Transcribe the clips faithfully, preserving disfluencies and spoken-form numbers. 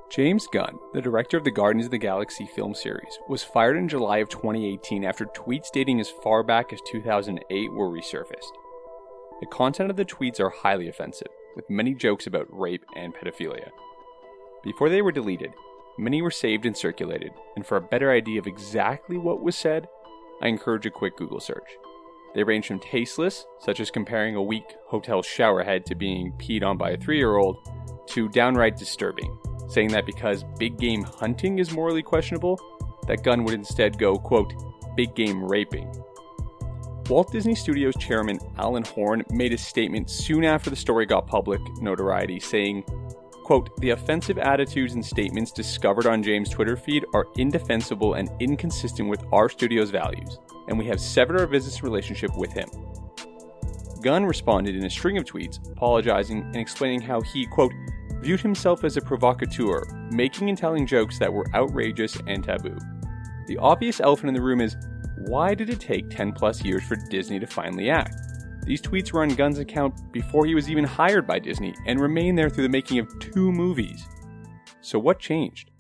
James Gunn, the director of the Guardians of the Galaxy film series, was fired in July of twenty eighteen after tweets dating as far back as two thousand eight were resurfaced. The content of the tweets are highly offensive, with many jokes about rape and pedophilia. Before they were deleted, many were saved and circulated, and for a better idea of exactly what was said, I encourage a quick Google search. They range from tasteless, such as comparing a weak hotel showerhead to being peed on by a three-year-old, to downright disturbing, saying that because big game hunting is morally questionable, that Gunn would instead go, quote, big game raping. Walt Disney Studios chairman Alan Horn made a statement soon after the story got public notoriety, saying, quote, the offensive attitudes and statements discovered on James' Twitter feed are indefensible and inconsistent with our studio's values, and we have severed our business relationship with him. Gunn responded in a string of tweets, apologizing and explaining how he, quote, viewed himself as a provocateur, making and telling jokes that were outrageous and taboo. The obvious elephant in the room is, why did it take ten plus years for Disney to finally act? These tweets were on Gunn's account before he was even hired by Disney and remained there through the making of two movies. So what changed?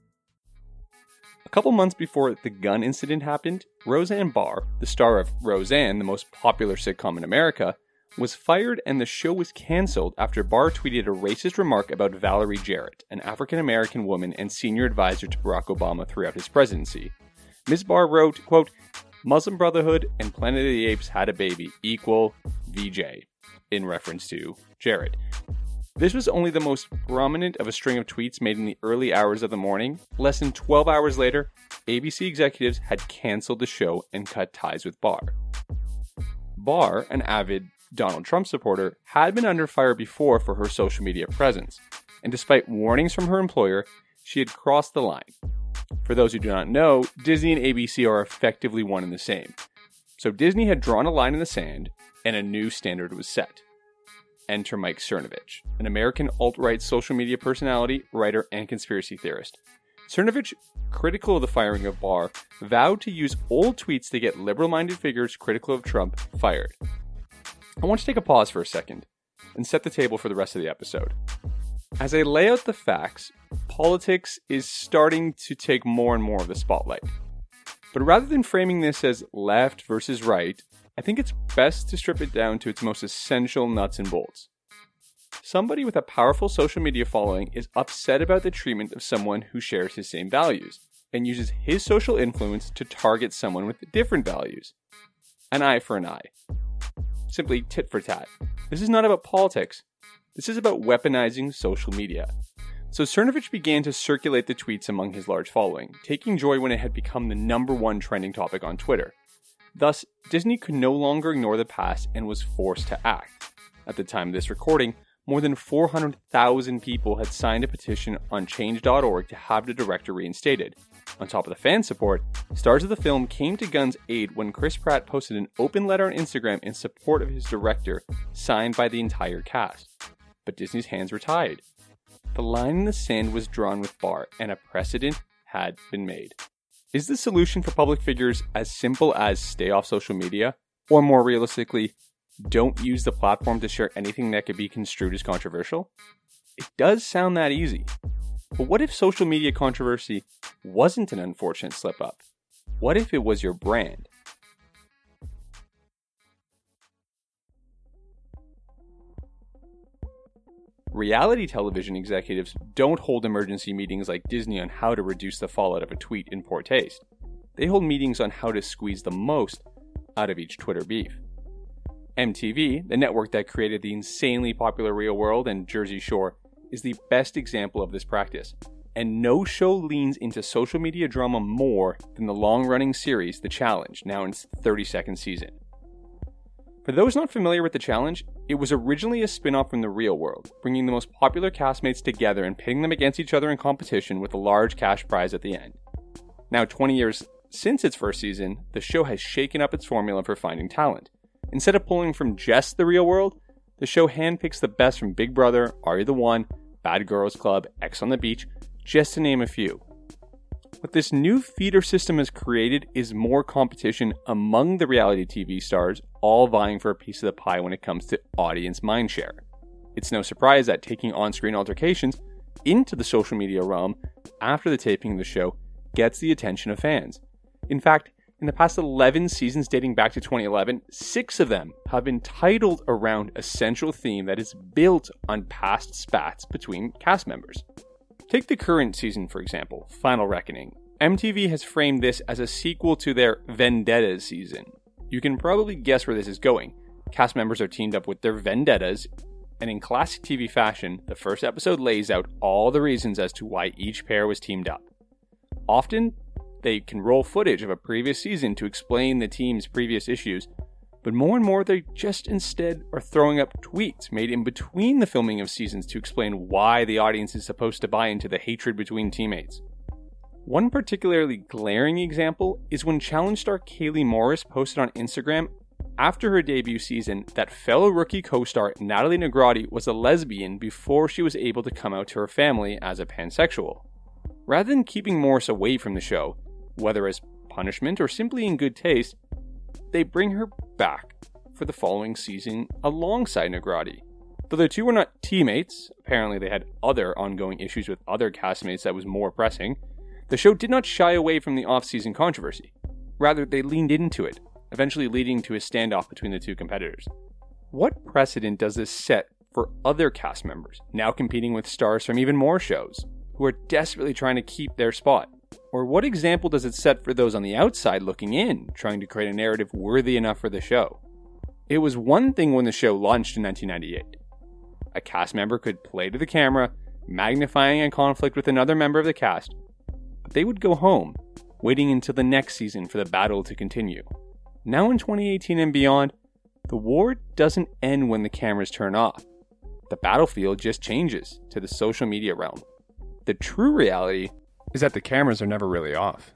A couple months before the Gunn incident happened, Roseanne Barr, the star of Roseanne, the most popular sitcom in America, was fired and the show was cancelled after Barr tweeted a racist remark about Valerie Jarrett, an African-American woman and senior advisor to Barack Obama throughout his presidency. Miz Barr wrote, quote, Muslim Brotherhood and Planet of the Apes had a baby, equal V J, in reference to Jarrett. This was only the most prominent of a string of tweets made in the early hours of the morning. Less than twelve hours later, A B C executives had canceled the show and cut ties with Barr. Barr, an avid Donald Trump supporter, had been under fire before for her social media presence, and despite warnings from her employer, she had crossed the line. For those who do not know, Disney and A B C are effectively one and the same. So Disney had drawn a line in the sand, and a new standard was set. Enter Mike Cernovich, an American alt-right social media personality, writer, and conspiracy theorist. Cernovich, critical of the firing of Barr, vowed to use old tweets to get liberal-minded figures critical of Trump fired. I want to take a pause for a second and set the table for the rest of the episode. As I lay out the facts, politics is starting to take more and more of the spotlight. But rather than framing this as left versus right, I think it's best to strip it down to its most essential nuts and bolts. Somebody with a powerful social media following is upset about the treatment of someone who shares his same values, and uses his social influence to target someone with different values. An eye for an eye. Simply tit for tat. This is not about politics. This is about weaponizing social media. So Cernovich began to circulate the tweets among his large following, taking joy when it had become the number one trending topic on Twitter. Thus, Disney could no longer ignore the past and was forced to act. At the time of this recording, more than four hundred thousand people had signed a petition on change dot org to have the director reinstated. On top of the fan support, stars of the film came to Gunn's aid when Chris Pratt posted an open letter on Instagram in support of his director, signed by the entire cast. But Disney's hands were tied. The line in the sand was drawn with Barr, and a precedent had been made. Is the solution for public figures as simple as stay off social media? Or more realistically, don't use the platform to share anything that could be construed as controversial? It does sound that easy. But what if social media controversy wasn't an unfortunate slip-up? What if it was your brand? Reality television executives don't hold emergency meetings like Disney on how to reduce the fallout of a tweet in poor taste. They hold meetings on how to squeeze the most out of each Twitter beef. M T V, the network that created the insanely popular Real World and Jersey Shore, is the best example of this practice. And no show leans into social media drama more than the long-running series The Challenge, now in its thirty-second season. For those not familiar with The Challenge, it was originally a spin-off from The Real World, bringing the most popular castmates together and pitting them against each other in competition with a large cash prize at the end. Now, twenty years since its first season, the show has shaken up its formula for finding talent. Instead of pulling from just The Real World, the show handpicks the best from Big Brother, Are You the One, Bad Girls Club, X on the Beach, just to name a few. What this new feeder system has created is more competition among the reality T V stars, all vying for a piece of the pie when it comes to audience mindshare. It's no surprise that taking on-screen altercations into the social media realm after the taping of the show gets the attention of fans. In fact, in the past eleven seasons dating back to twenty eleven, six of them have been titled around a central theme that is built on past spats between cast members. Take the current season, for example, Final Reckoning. M T V has framed this as a sequel to their Vendettas season. You can probably guess where this is going. Cast members are teamed up with their vendettas, and in classic T V fashion, the first episode lays out all the reasons as to why each pair was teamed up. Often, they can roll footage of a previous season to explain the team's previous issues, but more and more they just instead are throwing up tweets made in between the filming of seasons to explain why the audience is supposed to buy into the hatred between teammates. One particularly glaring example is when challenge star Kaylee Morris posted on Instagram after her debut season that fellow rookie co-star Natalie Negrotti was a lesbian before she was able to come out to her family as a pansexual. Rather than keeping Morris away from the show, whether as punishment or simply in good taste, they bring her back for the following season alongside Negrotti. Though the two were not teammates, apparently they had other ongoing issues with other castmates that was more pressing, the show did not shy away from the off-season controversy. Rather, they leaned into it, eventually leading to a standoff between the two competitors. What precedent does this set for other cast members, now competing with stars from even more shows, who are desperately trying to keep their spot? Or what example does it set for those on the outside looking in, trying to create a narrative worthy enough for the show? It was one thing when the show launched in nineteen ninety-eight. A cast member could play to the camera, magnifying a conflict with another member of the cast, but they would go home, waiting until the next season for the battle to continue. Now in twenty eighteen and beyond, the war doesn't end when the cameras turn off. The battlefield just changes to the social media realm. The true reality is that the cameras are never really off.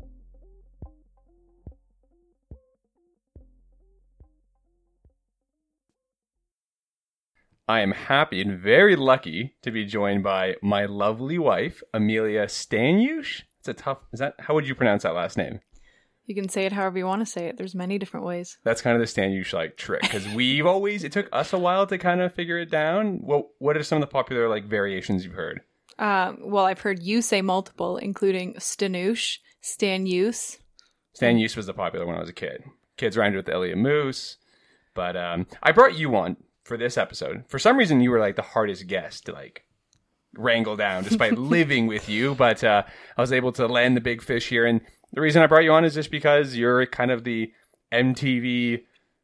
I am happy and very lucky to be joined by my lovely wife, Amelia Stanyush. It's a tough, is that, how would you pronounce that last name? You can say it however you want to say it. There's many different ways. That's kind of the Stanyush like trick, because we've always, it took us a while to kind of figure it down. Well, what are some of the popular like variations you've heard? Um, well, I've heard you say multiple, including Stanush, Stanyus. Stanyus was the popular when I was a kid. Kids rhymed with Elliot Moose. But um, I brought you on for this episode. For some reason, you were like the hardest guest to like wrangle down, despite living with you. But uh, I was able to land the big fish here. And the reason I brought you on is just because you're kind of the M T V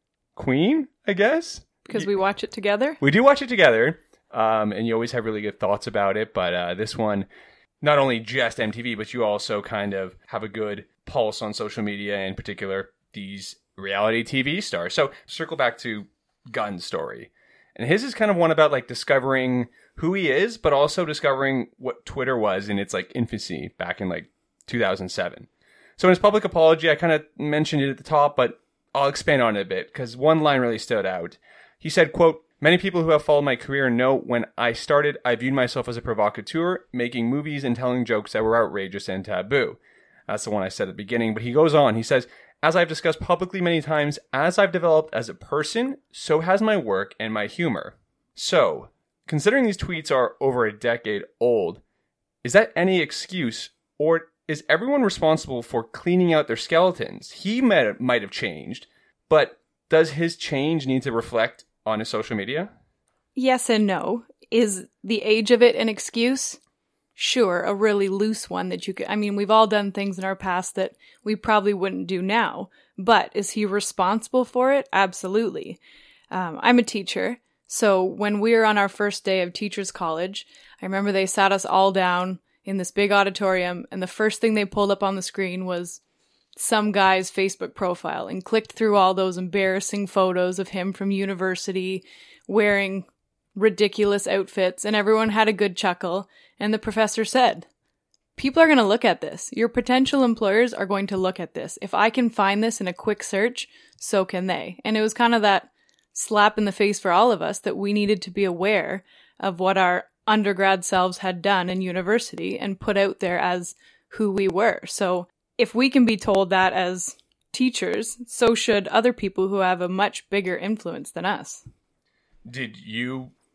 queen, I guess. Because we watch it together? We do watch it together. Um, and you always have really good thoughts about it. But uh, this one, not only just M T V, but you also kind of have a good pulse on social media, in particular, these reality T V stars. So circle back to Gunn's story. And his is kind of one about like discovering who he is, but also discovering what Twitter was in its like infancy back in like two thousand seven. So in his public apology, I kind of mentioned it at the top, but I'll expand on it a bit because one line really stood out. He said, quote, "Many people who have followed my career know when I started, I viewed myself as a provocateur, making movies and telling jokes that were outrageous and taboo." That's the one I said at the beginning. But he goes on. He says, "As I've discussed publicly many times, as I've developed as a person, so has my work and my humor." So, considering these tweets are over a decade old, is that any excuse, or is everyone responsible for cleaning out their skeletons? He might might have changed, but does his change need to reflect on his social media? Yes and no. Is the age of it an excuse? Sure, a really loose one that you could, I mean, we've all done things in our past that we probably wouldn't do now, but is he responsible for it? Absolutely. Um, I'm a teacher, so when we were on our first day of Teachers College, I remember they sat us all down in this big auditorium, and the first thing they pulled up on the screen was some guy's Facebook profile and clicked through all those embarrassing photos of him from university wearing ridiculous outfits, and everyone had a good chuckle. And the professor said, people are going to look at this. Your potential employers are going to look at this. If I can find this in a quick search, so can they. And it was kind of that slap in the face for all of us that we needed to be aware of what our undergrad selves had done in university and put out there as who we were. So if we can be told that as teachers, so should other people who have a much bigger influence than us. Did you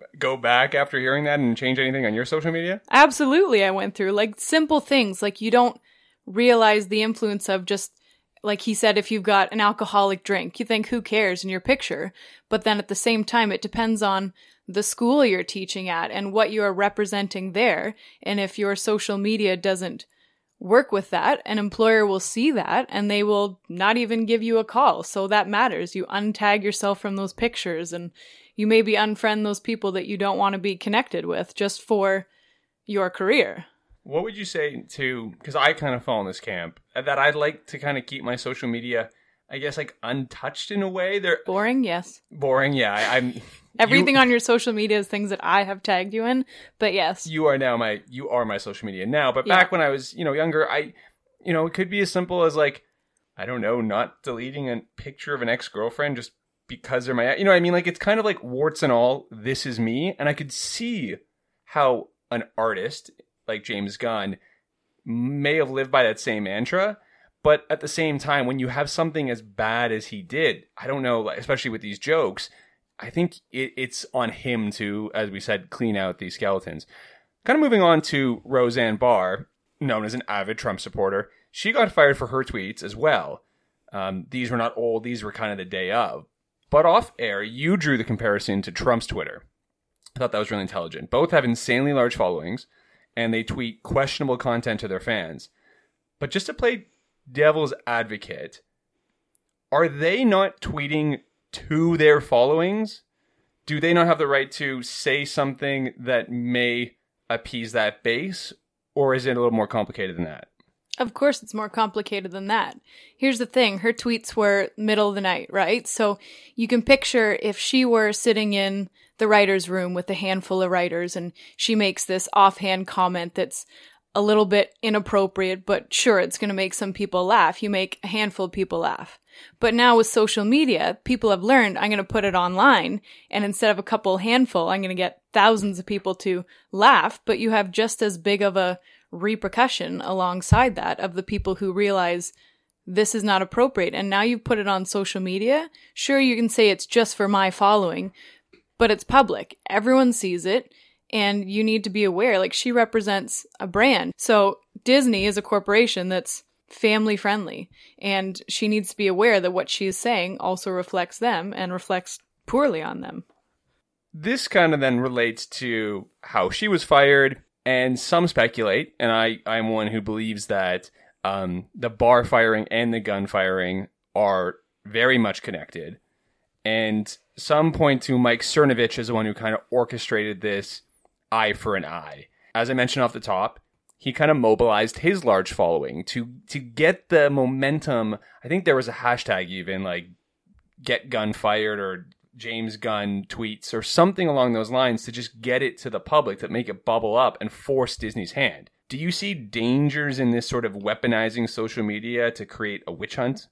go back after hearing that and change anything on your social media? Absolutely, I went through. Like, simple things. Like, you don't realize the influence of just, like he said, if you've got an alcoholic drink, you think, who cares in your picture? But then at the same time, it depends on the school you're teaching at and what you are representing there. And if your social media doesn't work with that, an employer will see that and they will not even give you a call. So that matters. You untag yourself from those pictures and you maybe unfriend those people that you don't want to be connected with just for your career. What would you say to, because I kind of fall in this camp, that I'd like to kind of keep my social media, I guess, like untouched in a way. They're boring, yes. Boring, yeah. I, I'm Everything you, on your social media is things that I have tagged you in, but yes. You are now my, you are my social media now. But yeah. back when I was, you know, younger, I, you know, it could be as simple as like, I don't know, not deleting a picture of an ex-girlfriend just because they're my, you know what I mean? Like, it's kind of like warts and all, this is me. And I could see how an artist like James Gunn may have lived by that same mantra. But at the same time, when you have something as bad as he did, I don't know, especially with these jokes, I think it, it's on him to, as we said, clean out these skeletons. Kind of moving on to Roseanne Barr, known as an avid Trump supporter. She got fired for her tweets as well. Um, these were not old. These were kind of the day of. But off air, you drew the comparison to Trump's Twitter. I thought that was really intelligent. Both have insanely large followings, and they tweet questionable content to their fans. But just to play devil's advocate, are they not tweeting to their followings? Do they not have the right to say something that may appease that base? Or is it a little more complicated than that? Of course it's more complicated than that. Here's the thing. Her tweets were middle of the night, right? So you can picture if she were sitting in the writer's room with a handful of writers and she makes this offhand comment that's a little bit inappropriate, but sure, it's going to make some people laugh. You make a handful of people laugh. But now with social media, people have learned, I'm going to put it online, and instead of a couple handful, I'm going to get thousands of people to laugh, but you have just as big of a repercussion alongside that of the people who realize this is not appropriate. And now you've put it on social media. Sure, you can say it's just for my following, but it's public. Everyone sees it. And you need to be aware, like, she represents a brand. So Disney is a corporation that's family friendly, and she needs to be aware that what she is saying also reflects them and reflects poorly on them. This kind of then relates to how she was fired, and some speculate, and I, I'm one who believes that um, the Barr firing and the Gunn firing are very much connected. And some point to Mike Cernovich as the one who kind of orchestrated this eye for an eye. As I mentioned off the top, he kind of mobilized his large following to to get the momentum. I think there was a hashtag even, like, get Gunn fired or James Gunn tweets or something along those lines, to just get it to the public, to make it bubble up and force Disney's hand. Do you see dangers in this sort of weaponizing social media to create a witch hunt?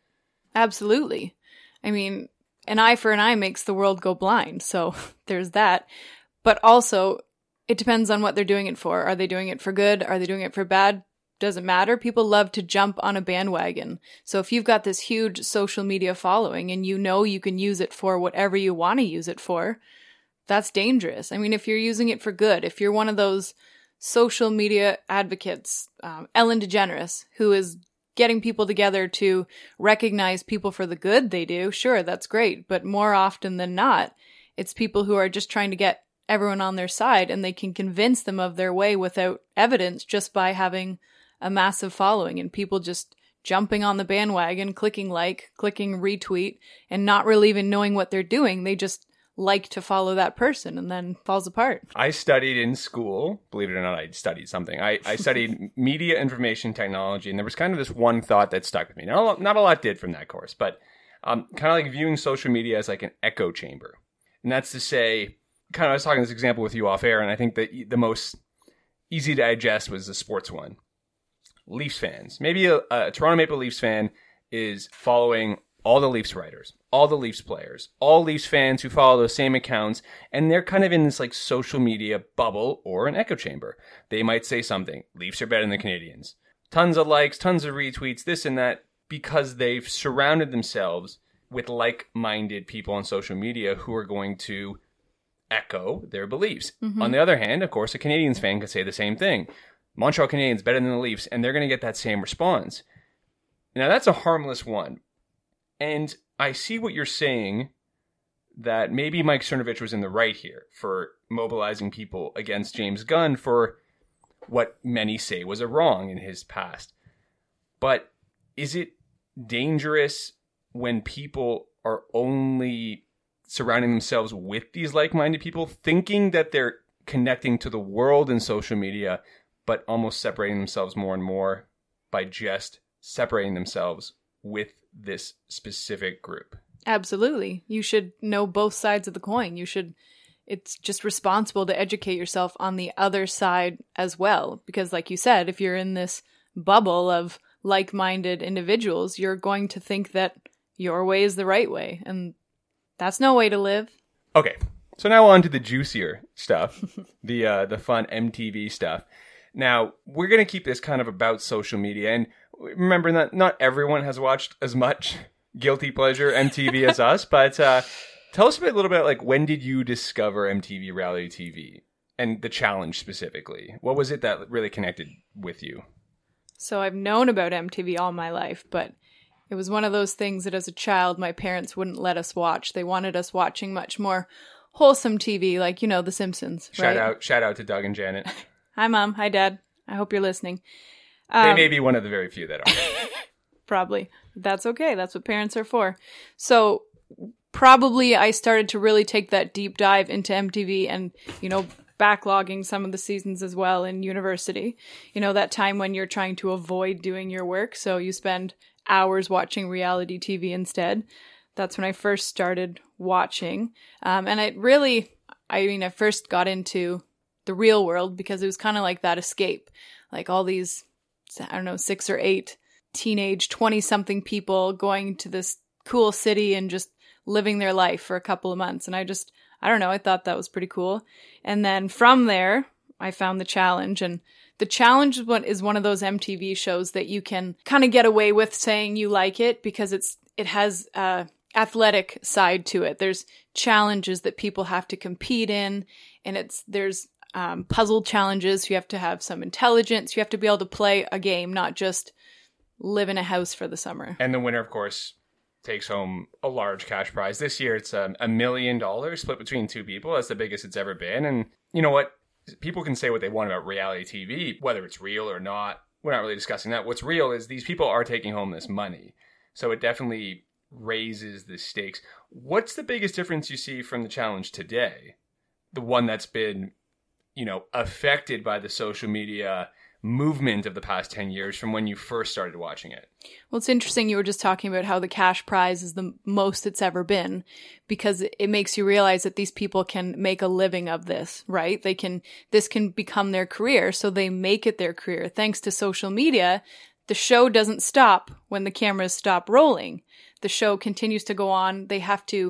Absolutely. I mean, an eye for an eye makes the world go blind. So there's that. But also, it depends on what they're doing it for. Are they doing it for good? Are they doing it for bad? Doesn't matter. People love to jump on a bandwagon. So if you've got this huge social media following and you know you can use it for whatever you want to use it for, that's dangerous. I mean, if you're using it for good, if you're one of those social media advocates, um, Ellen DeGeneres, who is getting people together to recognize people for the good they do, sure, that's great. But more often than not, it's people who are just trying to get everyone on their side, and they can convince them of their way without evidence just by having a massive following and people just jumping on the bandwagon, clicking like, clicking retweet, and not really even knowing what they're doing. They just like to follow that person and then falls apart. I studied in school, believe it or not, I studied something. I, I studied media information technology, and there was kind of this one thought that stuck with me. Not a lot, not a lot did from that course, but um, kind of like viewing social media as like an echo chamber. And that's to say, kind of, I was talking this example with you off air, and I think that the most easy to digest was the sports one. Leafs fans. Maybe a, a Toronto Maple Leafs fan is following all the Leafs writers, all the Leafs players, all Leafs fans who follow those same accounts, and they're kind of in this like social media bubble or an echo chamber. They might say something, Leafs are better than the Canadians. Tons of likes, tons of retweets, this and that, because they've surrounded themselves with like-minded people on social media who are going to echo their beliefs. Mm-hmm. On the other hand, of course, a Canadiens fan could say the same thing. Montreal Canadiens better than the Leafs, and they're going to get that same response. Now, that's a harmless one. And I see what you're saying, that maybe Mike Cernovich was in the right here for mobilizing people against James Gunn for what many say was a wrong in his past. But is it dangerous when people are only surrounding themselves with these like-minded people, thinking that they're connecting to the world in social media, but almost separating themselves more and more by just separating themselves with this specific group? Absolutely. You should know both sides of the coin. You should, it's just responsible to educate yourself on the other side as well. Because like you said, if you're in this bubble of like-minded individuals, you're going to think that your way is the right way. And that's no way to live. Okay. So now on to the juicier stuff, the uh, the fun M T V stuff. Now, we're going to keep this kind of about social media. And remember that not everyone has watched as much guilty pleasure M T V as us, but uh, tell us a bit, a little bit, like, when did you discover M T V reality T V and the challenge specifically? What was it that really connected with you? So I've known about M T V all my life, but it was one of those things that as a child, my parents wouldn't let us watch. They wanted us watching much more wholesome T V, like, you know, The Simpsons. Shout right? out, shout out to Doug and Janet. Hi, Mom. Hi, Dad. I hope you're listening. They Um, may be one of the very few that are. Probably. That's okay. That's what parents are for. So probably I started to really take that deep dive into M T V and, you know, backlogging some of the seasons as well in university. You know, that time when you're trying to avoid doing your work. So you spend hours watching reality T V instead. That's when I first started watching. Um, and it really, I mean, I first got into the real world because it was kind of like that escape. Like all these, I don't know, six or eight teenage twenty-something people going to this cool city and just living their life for a couple of months. And I just, I don't know, I thought that was pretty cool. And then from there, I found The Challenge. And The Challenge is one, is one of those M T V shows that you can kind of get away with saying you like it because it's it has a athletic side to it. There's challenges that people have to compete in, and it's there's um, puzzle challenges. You have to have some intelligence. You have to be able to play a game, not just live in a house for the summer. And the winner, of course, takes home a large cash prize. This year, it's um, a million dollars split between two people. That's the biggest it's ever been. And you know what? People can say what they want about reality T V, whether it's real or not. We're not really discussing that. What's real is these people are taking home this money. So it definitely raises the stakes. What's the biggest difference you see from The Challenge today? The one that's been, you know, affected by the social media movement of the past ten years from when you first started watching it. Well, it's interesting. You were just talking about how the cash prize is the most it's ever been because it makes you realize that these people can make a living of this, right? They can, this can become their career. So they make it their career. Thanks to social media, the show doesn't stop when the cameras stop rolling. The show continues to go on. They have to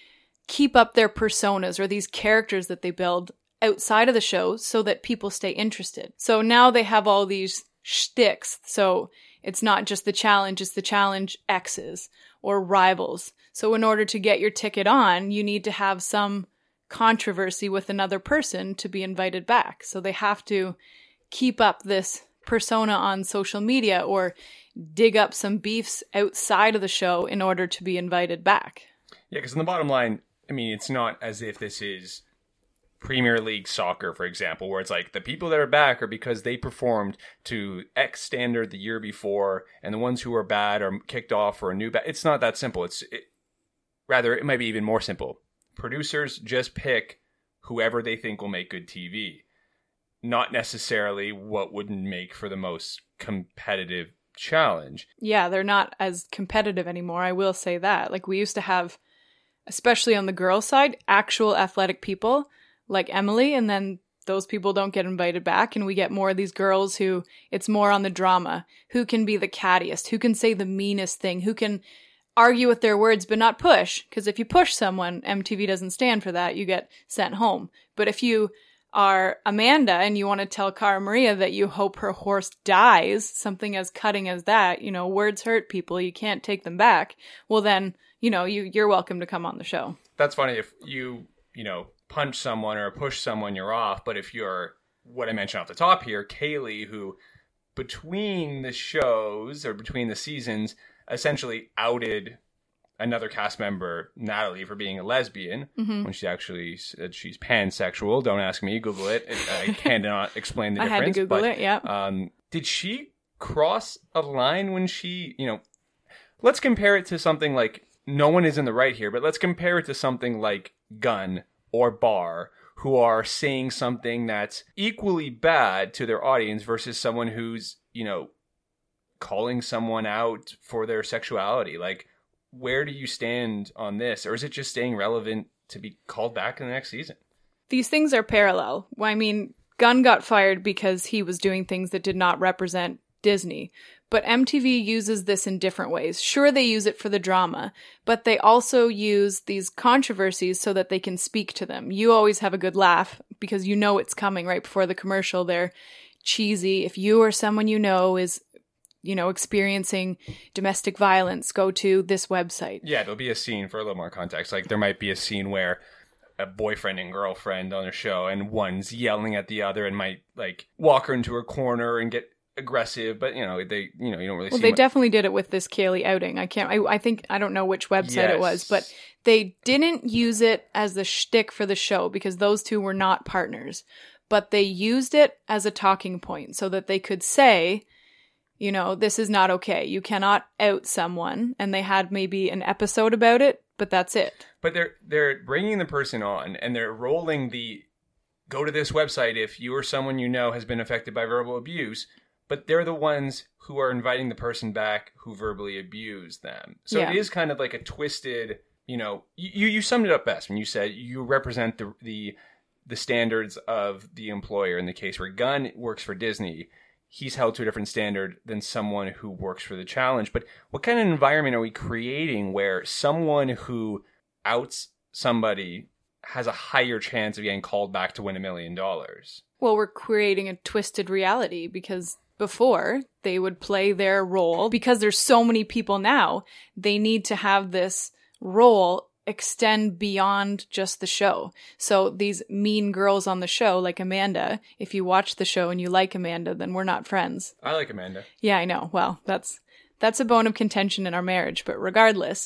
keep up their personas or these characters that they build outside of the show so that people stay interested. So now they have all these shticks. So it's not just the challenge, it's the challenge X's or rivals. So in order to get your ticket on, you need to have some controversy with another person to be invited back. So they have to keep up this persona on social media or dig up some beefs outside of the show in order to be invited back. Yeah, because in the bottom line, I mean, it's not as if this is Premier League soccer, for example, where it's like the people that are back are because they performed to X standard the year before, and the ones who are bad are kicked off for a new bad. It's not that simple. It's it, rather, it might be even more simple. Producers just pick whoever they think will make good T V, not necessarily what would make for the most competitive challenge. Yeah, they're not as competitive anymore. I will say that. Like we used to have, especially on the girls' side, actual athletic people like Emily, and then those people don't get invited back, and we get more of these girls who it's more on the drama. Who can be the cattiest? Who can say the meanest thing? Who can argue with their words but not push? Because if you push someone, M T V doesn't stand for that. You get sent home. But if you are Amanda and you want to tell Cara Maria that you hope her horse dies, something as cutting as that, you know, words hurt people. You can't take them back. Well, then, you know, you, you're welcome to come on the show. That's funny. If you, you know, punch someone or push someone, you're off. But if you're, what I mentioned off the top here, Kaylee, who between the shows or between the seasons essentially outed another cast member, Natalie, for being a lesbian, mm-hmm. when she actually said she's pansexual. Don't ask me, Google it. I cannot explain the I difference. I had to Google but, it, yeah. Um, did she cross a line when she, you know, let's compare it to something like, no one is in the right here, but let's compare it to something like Gunn or Barr, who are saying something that's equally bad to their audience versus someone who's, you know, calling someone out for their sexuality. Like, where do you stand on this? Or is it just staying relevant to be called back in the next season? These things are parallel. I mean, Gunn got fired because he was doing things that did not represent Disney. But M T V uses this in different ways. Sure, they use it for the drama, but they also use these controversies so that they can speak to them. You always have a good laugh because you know it's coming right before the commercial. They're cheesy. If you or someone you know is, you know, experiencing domestic violence, go to this website. Yeah, there'll be a scene, for a little more context. Like, there might be a scene where a boyfriend and girlfriend on a show and one's yelling at the other and might, like, walk her into a corner and get aggressive, but you know they you know you don't really well see they much. Definitely did it with this Kaylee outing. I can't I, I think I don't know which website yes. it was, but they didn't use it as the shtick for the show because those two were not partners, but they used it as a talking point so that they could say, you know, this is not okay, you cannot out someone, and they had maybe an episode about it, but that's it. But they're they're bringing the person on and they're rolling the go to this website if you or someone you know has been affected by verbal abuse. But they're the ones who are inviting the person back who verbally abused them. So yeah. It is kind of like a twisted, you know, you, you summed it up best when you said you represent the, the the standards of the employer. In the case where Gunn works for Disney, he's held to a different standard than someone who works for the challenge. But what kind of environment are we creating where someone who outs somebody has a higher chance of getting called back to win a million dollars? Well, we're creating a twisted reality because before, they would play their role. Because there's so many people now, they need to have this role extend beyond just the show. So these mean girls on the show, like Amanda, if you watch the show and you like Amanda, then we're not friends. I like Amanda. Yeah, I know. Well, that's that's a bone of contention in our marriage. But regardless,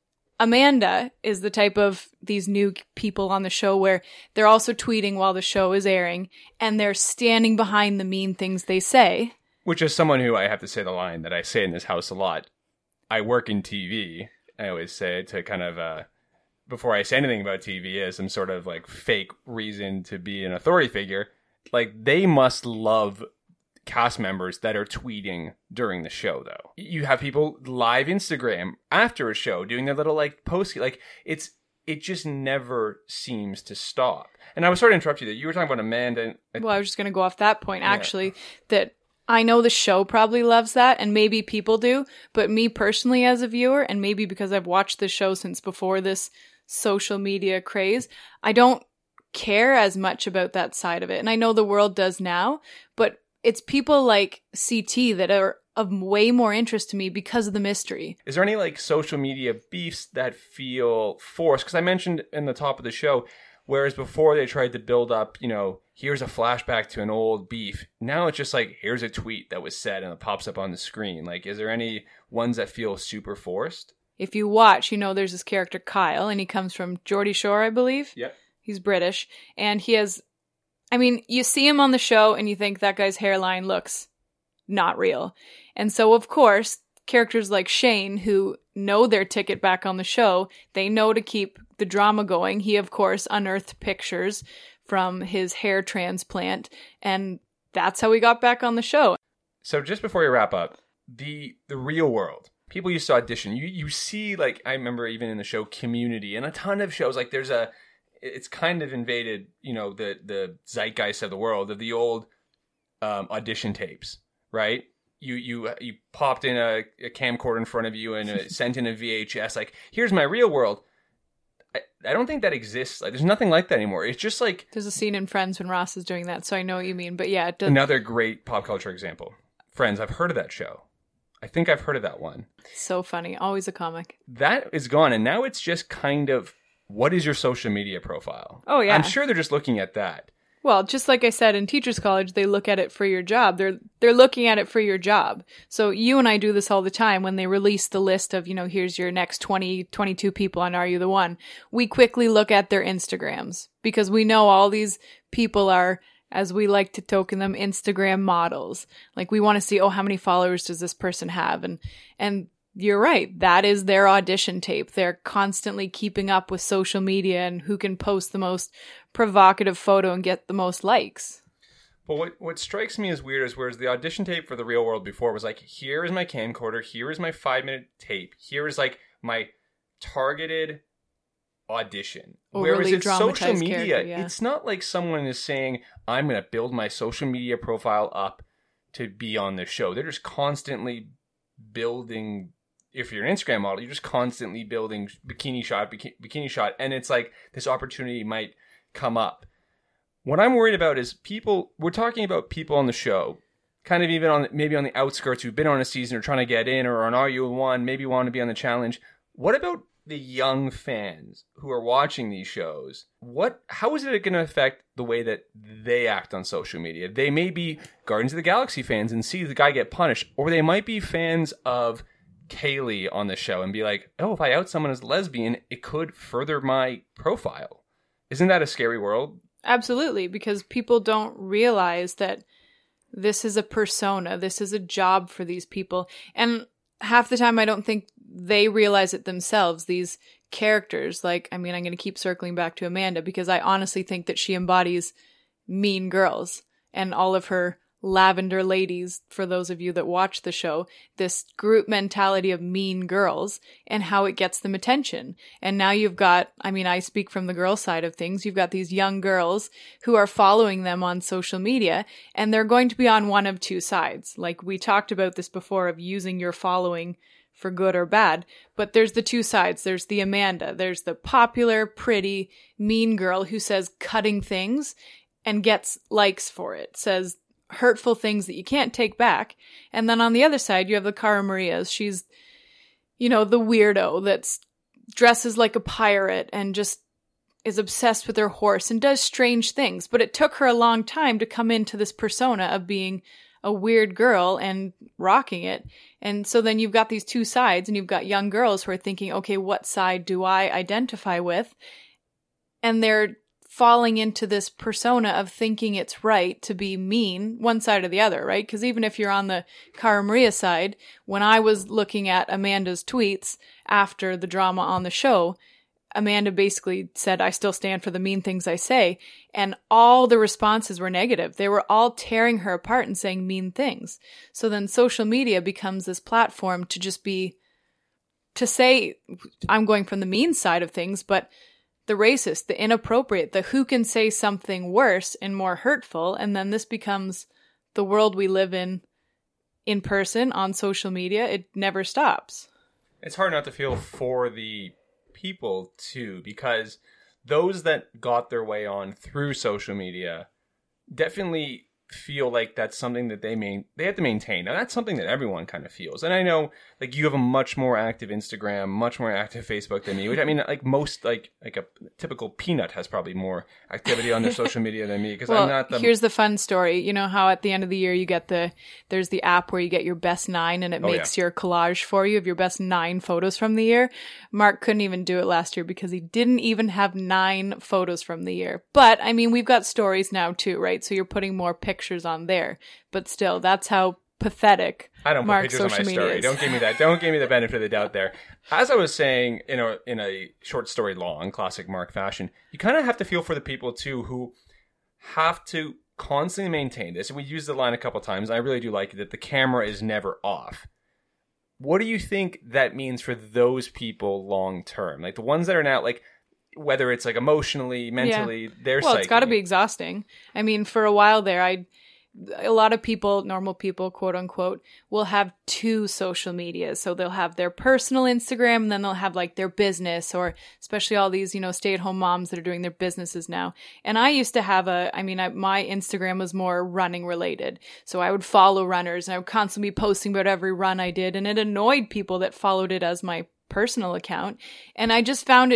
Amanda is the type of these new people on the show where they're also tweeting while the show is airing and they're standing behind the mean things they say. Which is someone who, I have to say the line that I say in this house a lot. I work in T V. I always say it to kind of, uh, before I say anything about T V as some sort of like fake reason to be an authority figure. Like, they must love cast members that are tweeting during the show, though. You have people live Instagram after a show doing their little like post, like it's it just never seems to stop. And I was sorry to interrupt you there. You were talking about Amanda. Well, I was just going to go off that point, actually, yeah. that I know the show probably loves that, and maybe people do, but me personally as a viewer, and maybe because I've watched the show since before this social media craze, I don't care as much about that side of it. And I know the world does now, but it's people like C T that are of way more interest to me because of the mystery. Is there any like social media beefs that feel forced? Because I mentioned in the top of the show, whereas before they tried to build up, you know, here's a flashback to an old beef. Now it's just like, here's a tweet that was said and it pops up on the screen. Like, is there any ones that feel super forced? If you watch, you know, there's this character Kyle, and he comes from Geordie Shore, I believe. Yep. He's British, and he has... I mean, you see him on the show and you think that guy's hairline looks not real. And so, of course, characters like Shane, who know their ticket back on the show, they know to keep the drama going. He, of course, unearthed pictures from his hair transplant, and that's how he got back on the show. So just before you wrap up, the the real world, people used to audition. You, you see, like, I remember even in the show Community and a ton of shows, like there's a... It's kind of invaded, you know, the, the zeitgeist of the world of the old um, audition tapes, right? You you you popped in a, a camcorder in front of you and uh, sent in a V H S. Like, here's my real world. I, I don't think that exists. Like, there's nothing like that anymore. It's just like... There's a scene in Friends when Ross is doing that, so I know what you mean. But yeah, it does... Another great pop culture example. Friends, I've heard of that show. I think I've heard of that one. So funny. Always a comic. That is gone, and now it's just kind of what is your social media profile? Oh, yeah. I'm sure they're just looking at that. Well, just like I said, in Teachers College, they look at it for your job. They're they're looking at it for your job. So you and I do this all the time when they release the list of, you know, here's your next twenty, twenty-two people on Are You the One? We quickly look at their Instagrams because we know all these people are, as we like to token them, Instagram models. Like we want to see, oh, how many followers does this person have? And and you're right. That is their audition tape. They're constantly keeping up with social media and who can post the most provocative photo and get the most likes. But what, what strikes me as weird is whereas the audition tape for The Real World before was like, here is my camcorder, here is my five minute tape, here is like my targeted audition. Overly Whereas it's social media, yeah. It's not like someone is saying, I'm going to build my social media profile up to be on the show. They're just constantly building. If you're an Instagram model, you're just constantly building bikini shot, bikini, bikini shot. And it's like this opportunity might come up. What I'm worried about is people, we're talking about people on the show, kind of even on maybe on the outskirts who've been on a season or trying to get in or on Are You One, maybe want to be on the challenge. What about the young fans who are watching these shows? What, how is it going to affect the way that they act on social media? They may be Guardians of the Galaxy fans and see the guy get punished, or they might be fans of Kaylee on the show and be like, oh, if I out someone as lesbian, it could further my profile. Isn't that a scary world? Absolutely, because people don't realize that this is a persona. This is a job for these people. And half the time, I don't think they realize it themselves. These characters, like, I mean, I'm going to keep circling back to Amanda because I honestly think that she embodies Mean Girls and all of her Lavender ladies, for those of you that watch the show, this group mentality of mean girls and how it gets them attention. And now you've got, I mean, I speak from the girl side of things. You've got these young girls who are following them on social media, and they're going to be on one of two sides. Like we talked about this before of using your following for good or bad, but there's the two sides. There's the Amanda. There's the popular, pretty, mean girl who says cutting things and gets likes for it, says hurtful things that you can't take back. And then on the other side, you have the Cara Marias. She's, you know, the weirdo that's dresses like a pirate and just is obsessed with her horse and does strange things. But it took her a long time to come into this persona of being a weird girl and rocking it. And so then you've got these two sides, and you've got young girls who are thinking, okay, what side do I identify with? And they're falling into this persona of thinking it's right to be mean, one side or the other, right? Because even if you're on the Cara Maria side, when I was looking at Amanda's tweets after the drama on the show, Amanda basically said, I still stand for the mean things I say. And all the responses were negative. They were all tearing her apart and saying mean things. So then social media becomes this platform to just be, to say, I'm going from the mean side of things, but the racist, the inappropriate, the who can say something worse and more hurtful. And then this becomes the world we live in, in person, on social media. It never stops. It's hard not to feel for the people too, because those that got their way on through social media definitely feel like that's something that they main they have to maintain. Now that's something that everyone kind of feels. And I know like you have a much more active Instagram, much more active Facebook than me, which I mean like most like like a typical peanut has probably more activity on their social media than me because well, I'm not the here's the fun story. You know how at the end of the year you get the there's the app where you get your best nine and it oh, makes yeah. your collage for you of your best nine photos from the year. Mark couldn't even do it last year because he didn't even have nine photos from the year. But I mean we've got stories now too, right? So you're putting more pictures on there. But still, that's how pathetic I don't Mark's put pictures on my story. Is. Don't give me that. Don't give me the benefit of the doubt there. As I was saying in a in a short story long, classic Mark fashion, you kind of have to feel for the people too who have to constantly maintain this. And we used the line a couple times. I really do like it that the camera is never off. What do you think that means for those people long term? Like the ones that are now like whether it's like emotionally, mentally, yeah. their well, psyche. It's got to be exhausting. I mean, for a while there, I. A lot of people, normal people, quote unquote, will have two social medias. So they'll have their personal Instagram and then they'll have like their business, or especially all these, you know, stay at home moms that are doing their businesses now. And I used to have a, I mean, I, my Instagram was more running related. So I would follow runners and I would constantly be posting about every run I did. And it annoyed people that followed it as my personal account. And I just found it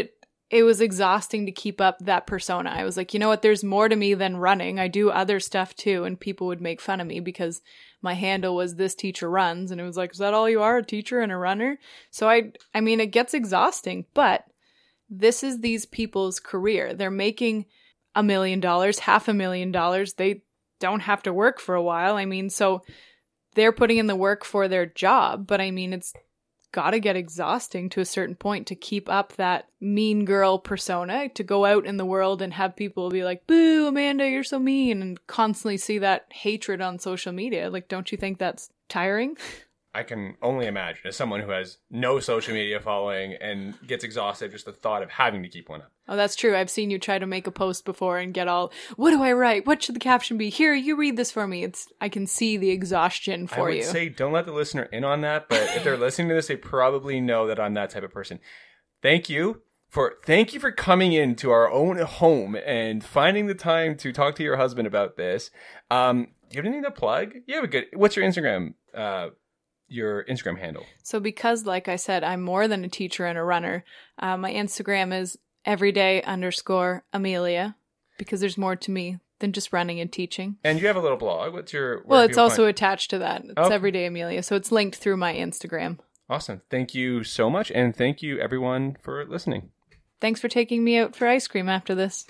it was exhausting to keep up that persona. I was like, you know what? There's more to me than running. I do other stuff too. And people would make fun of me because my handle was This Teacher Runs. And it was like, is that all you are? A teacher and a runner? So I, I mean, it gets exhausting, but this is these people's career. They're making a million dollars, half a million dollars. They don't have to work for a while. I mean, so they're putting in the work for their job, but I mean, it's got to get exhausting to a certain point to keep up that mean girl persona, to go out in the world and have people be like, boo, Amanda, you're so mean, and constantly see that hatred on social media. Like, don't you think that's tiring? I can only imagine, as someone who has no social media following and gets exhausted just the thought of having to keep one up. Oh, that's true. I've seen you try to make a post before and get all, what do I write? What should the caption be? Here, you read this for me. It's I can see the exhaustion for you. I would you. say don't let the listener in on that, but if they're listening to this, they probably know that I'm that type of person. Thank you for thank you for coming into our own home and finding the time to talk to your husband about this. Um, do you have anything to plug? You have a good. What's your Instagram? Uh, your Instagram handle? So because, like I said, I'm more than a teacher and a runner, uh, my Instagram is everyday underscore Amelia, because there's more to me than just running and teaching. And you have a little blog. What's your... Well, it's also find... attached to that. It's oh. Everyday Amelia, so it's linked through my Instagram. Awesome. Thank you so much, and thank you everyone for listening. Thanks for taking me out for ice cream after this.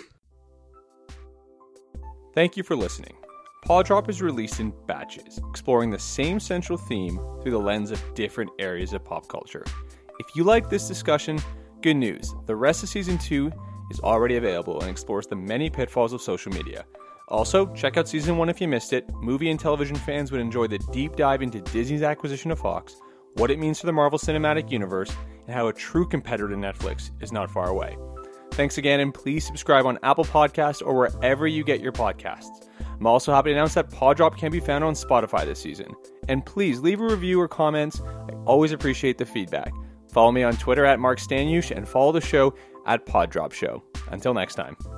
Thank you for listening. Pod Drop is released in batches, exploring the same central theme through the lens of different areas of pop culture. If you like this discussion, good news. The rest of Season two is already available and explores the many pitfalls of social media. Also, check out Season one if you missed it. Movie and television fans would enjoy the deep dive into Disney's acquisition of Fox, what it means for the Marvel Cinematic Universe, and how a true competitor to Netflix is not far away. Thanks again, and please subscribe on Apple Podcasts or wherever you get your podcasts. I'm also happy to announce that Pod Drop can be found on Spotify this season. And please leave a review or comments. I always appreciate the feedback. Follow me on Twitter at Mark Stanyush and follow the show at Pod Drop Show. Until next time.